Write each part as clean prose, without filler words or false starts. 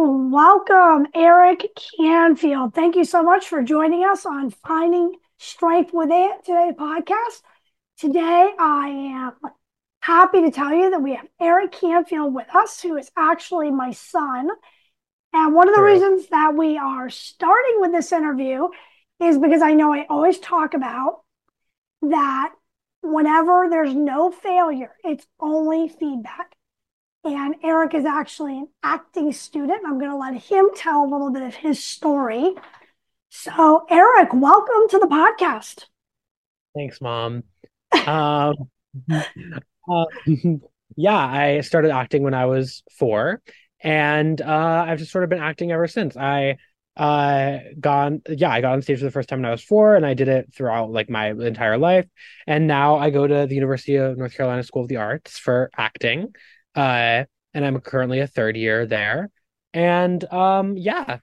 Welcome, Eric Canfield. Thank you so much for joining us on Finding Strength Within today's podcast. Today, I am happy to tell you that we have Eric Canfield with us, who is actually my son. And one of the True. reasons that we are starting with this interview is because I know I always talk about that whenever there's no failure, it's only feedback. And Eric is actually an acting student. I'm going to let him tell a little bit of his story. So, Eric, welcome to the podcast. Thanks, Mom. Um, uh, yeah, I started acting when I was 4, and I've just sort of been acting ever since. I got on stage for the first time when I was 4, and I did it throughout like my entire life. And now I go to the University of North Carolina School of the Arts for acting. And I'm currently a third year there. And yeah,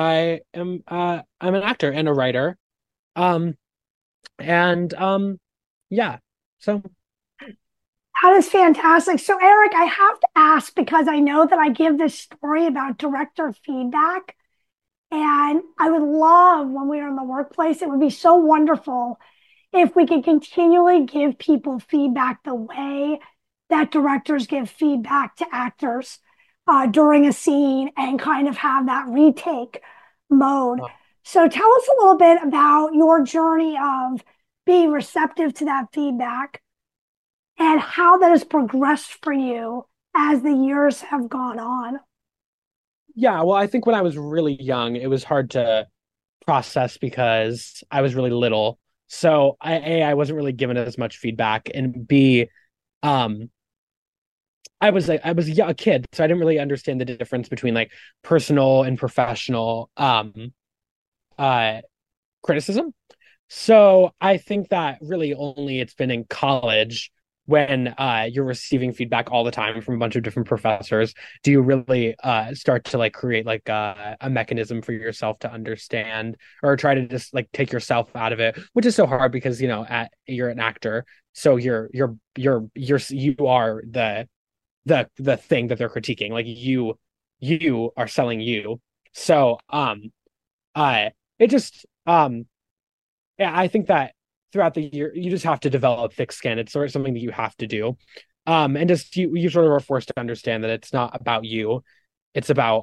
I'm an actor and a writer. Um, and yeah. So That is fantastic. So, Eric, I have to ask because I know that I give this story about director feedback. And I would love when we are in the workplace, it would be so wonderful if we could continually give people feedback the way that directors give feedback to actors during a scene and kind of have that retake mode. So tell us a little bit about your journey of being receptive to that feedback and how that has progressed for you as the years have gone on. yeah, well, I think when I was really young, it was hard to process because I was really little. So I wasn't really given as much feedback, and B, um, I was a kid, so I didn't really understand the difference between like personal and professional uh criticism. So I think that really only it's been in college when you're receiving feedback all the time from a bunch of different professors do you really start to like create like a mechanism for yourself to understand or try to just like take yourself out of it, which is so hard because you're an actor, so you are the thing that they're critiquing, like you are selling you. So I it just yeah, I think that throughout the year, you just have to develop thick skin. It's sort of something that you have to do. And just you sort of are forced to understand that it's not about you. It's about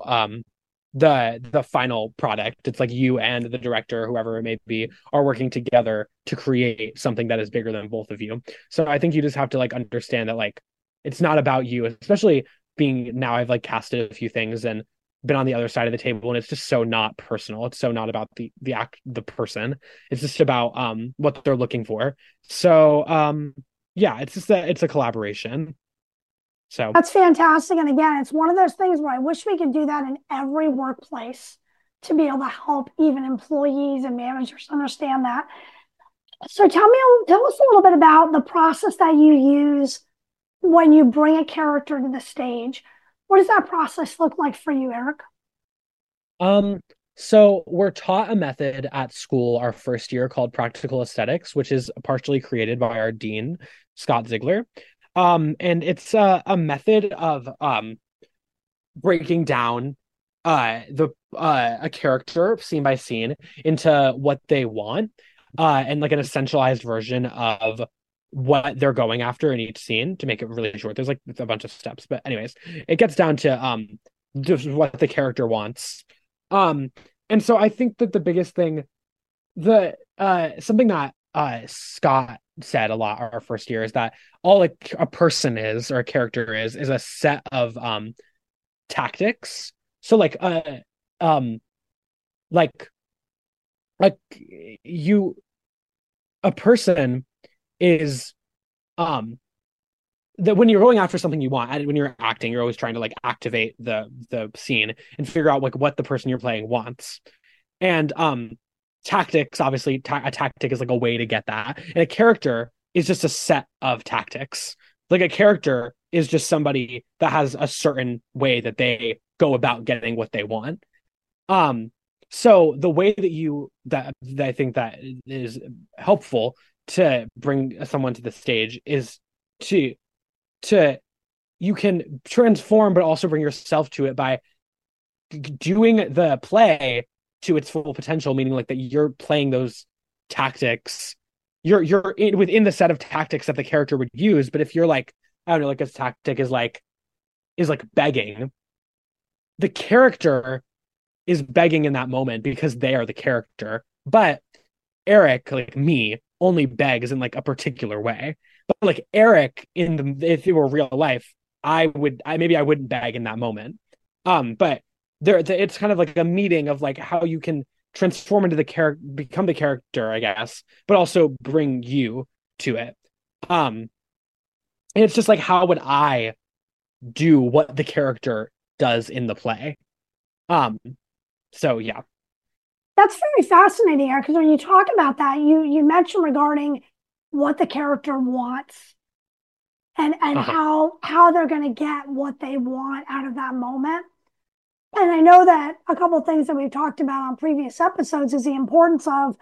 the final product. It's like you and the director, whoever it may be, are working together to create something that is bigger than both of you. So I think you just have to like understand that like it's not about you, especially being now I've like casted a few things and been on the other side of the table, and it's just so not personal. It's so not about the person. It's just about what they're looking for. So yeah, it's just that it's a collaboration. So That's fantastic. And again, it's one of those things where I wish we could do that in every workplace to be able to help even employees and managers understand that. So tell us a little bit about the process that you use when you bring a character to the stage. What does that process look like for you, Eric? um so we're taught a method at school our first year called practical aesthetics, which is partially created by our dean, Scott Ziegler. And it's a method of breaking down the a character scene by scene into what they want, and like an essentialized version of what they're going after in each scene to make it really short. There's like a bunch of steps, but anyways, it gets down to just what the character wants. um and so I think that the biggest thing, the something that Scott said a lot our first year, is that all like a person is, or a character is a set of tactics. So um like like you a person is um that when you're going after something you want, and when you're acting, you're always trying to like activate the scene and figure out like what the person you're playing wants. And tactics, obviously, a tactic is like a way to get that, and a character is just a set of tactics. Like a character is just somebody that has a certain way that they go about getting what they want. um so the way that I think that is helpful to bring someone to the stage is to to you can transform but also bring yourself to it by doing the play to its full potential, meaning like that you're playing those tactics. Within the set of tactics that the character would use. But if you're like, I don't know, like a tactic is like begging, the character is begging in that moment because they are the character. But Eric, like me, only begs in like a particular way. But like Eric if it were real life, I wouldn't beg in that moment. But it's kind of like a meeting of like how you can transform into the character, become the character, I guess, but also bring you to it. Um, and it's just like, how would I do what the character does in the play? Um, so yeah. That's very fascinating, Eric, because when you talk about that, you mentioned regarding what the character wants and Uh-huh. how they're going to get what they want out of that moment. And I know that a couple of things that we've talked about on previous episodes is the importance of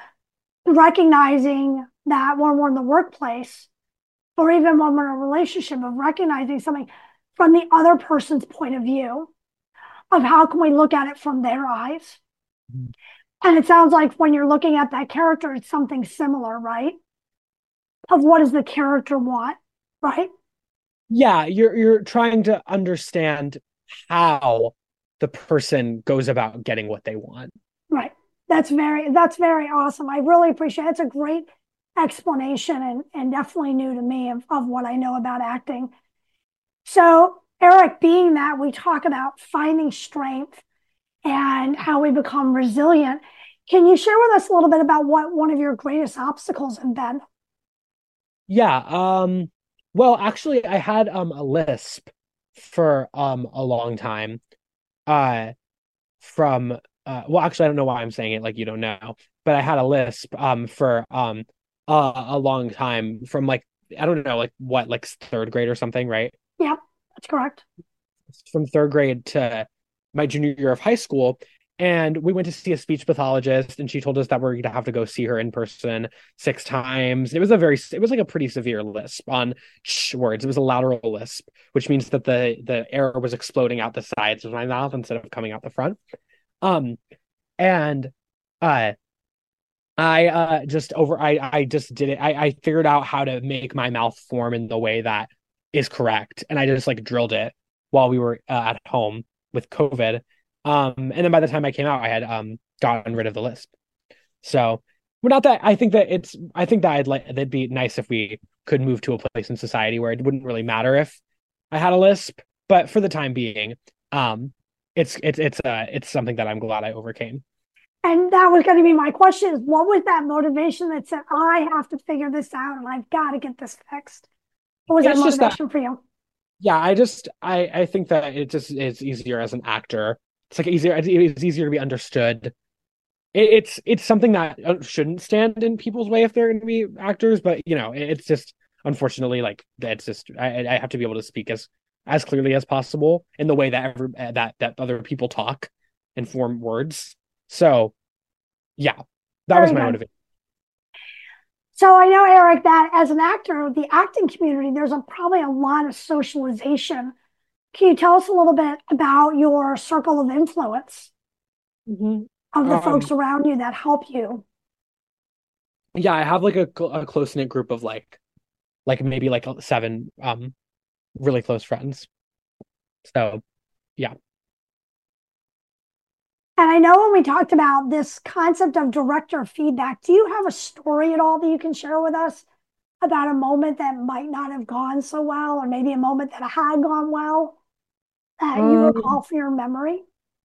recognizing that when we're in the workplace or even when we're in a relationship, of recognizing something from the other person's point of view, of how can we look at it from their eyes. And it sounds like when you're looking at that character, it's something similar, right? Of what does the character want, right? Yeah, you're trying to understand how the person goes about getting what they want. Right. That's very awesome. I really appreciate it. It's a great explanation and definitely new to me of what I know about acting. So, Eric, being that we talk about finding strength and how we become resilient, can you share with us a little bit about what one of your greatest obstacles have been? Yeah, well, actually I had a lisp for a long time. Uh from well, actually I don't know why I'm saying it like you don't know, but I had a lisp for a long time from like I don't know like what like third grade or something, right? Yep, that's correct. From third grade to my junior year of high school. And we went to see a speech pathologist, and she told us that we're going to have to go see her in person 6 times. It was like a pretty severe lisp on sh words. It was a lateral lisp, which means that the air was exploding out the sides of my mouth instead of coming out the front. Um, and uh, I just did it. I figured out how to make my mouth form in the way that is correct, and I just like drilled it while we were at home with COVID. And then by the time I came out, I had gotten rid of the lisp. So, well, not that I think that I'd like that'd be nice if we could move to a place in society where it wouldn't really matter if I had a lisp, but for the time being, um, it's something that I'm glad I overcame. And that was going to be my question is what was that motivation that said, I have to figure this out and I've got to get this fixed? What was that It's just that motivation for you? yeah, I think that it just is easier as an actor. It's easier to be understood. It's something that shouldn't stand in people's way if they're going to be actors, but you know, it's just unfortunately like that's just I have to be able to speak as clearly as possible in the way that that other people talk and form words. So yeah, that was Very my good. motivation. So I know, Eric, that as an actor, the acting community, there's probably a lot of socialization. Can you tell us a little bit about your circle of influence Mhm. of the folks Um, around you that help you? yeah, I have like a close knit group of like maybe like seven really close friends. So yeah. And I know when we talked about this concept of director feedback, do you have a story at all that you can share with us about a moment that might not have gone so well, or maybe a moment that had gone well that you Um, recall from your memory?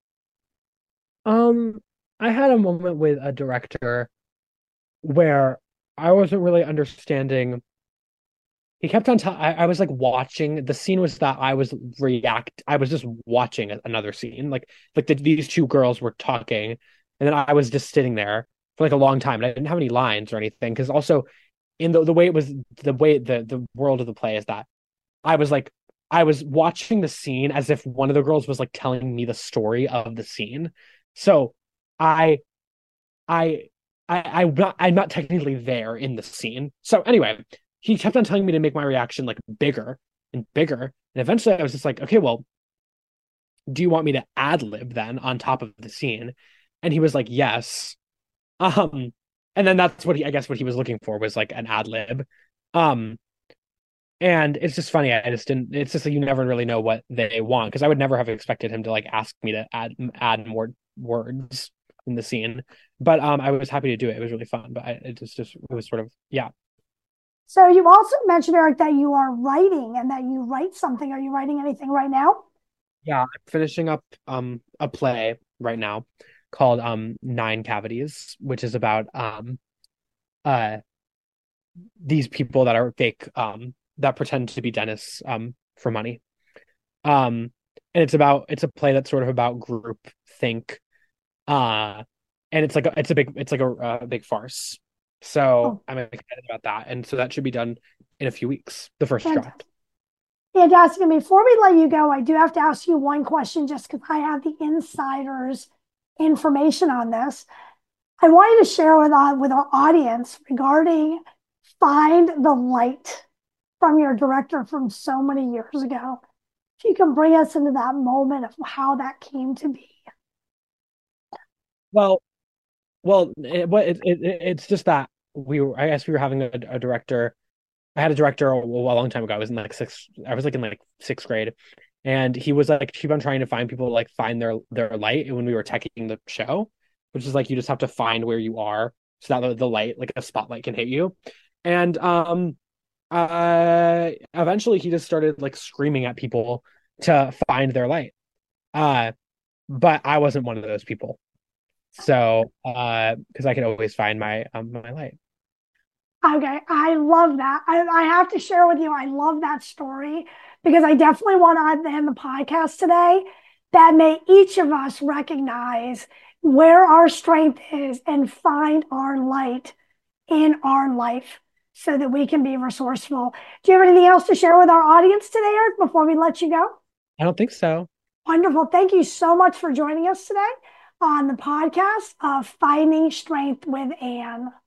um, I had a moment with a director where I wasn't really understanding. He kept on telling. I was like watching. The scene was that I was just watching another scene. These two girls were talking, and then I was just sitting there for like a long time. And I didn't have any lines or anything because also in the way it was the way the world of the play is that I was like I was watching the scene as if one of the girls was like telling me the story of the scene. So I I I'm not technically there in the scene. So anyway, he kept on telling me to make my reaction like bigger and bigger. And eventually I was just like, okay, well, do you want me to ad lib then on top of the scene? And he was like, yes. Um, and then that's what I guess what he was looking for was like an ad lib. Um, and it's just funny. I just didn't. It's just like you never really know what they want because I would never have expected him to like ask me to add more words in the scene. But I was happy to do it. It was really fun. But it was sort of yeah. So you also mentioned, Eric, that you are writing and that you write something. Are you writing anything right now? Yeah, I'm finishing up a play right now called Nine Cavities, which is about uh these people that are fake that pretend to be dentists for money. Um and it's a play that's sort of about group think uh and it's like a big farce. So Oh, I'm excited about that. And so that should be done in a few weeks, the first draft. fantastic. Fantastic. And before we let you go, I do have to ask you one question just because I have the insider's information on this. I want you to share with our audience regarding Find the Light from your director from so many years ago. If you can bring us into that moment of how that came to be. Well, it's just that I guess we were having a director. I had a director a long time ago. I was in like I was like in like sixth grade, and he was like keep on trying to find people to like find their light when we were teching the show, which is like you just have to find where you are so that the light like a spotlight can hit you. And eventually he just started like screaming at people to find their light. Uh, but I wasn't one of those people. So, because I could always find my light. Okay, I love that. I have to share with you, I love that story because I definitely want to end the podcast today that may each of us recognize where our strength is and find our light in our life so that we can be resourceful. Do you have anything else to share with our audience today, Eric, before we let you go? I don't think so. Wonderful. Thank you so much for joining us today on the podcast of Finding Strength with Anne.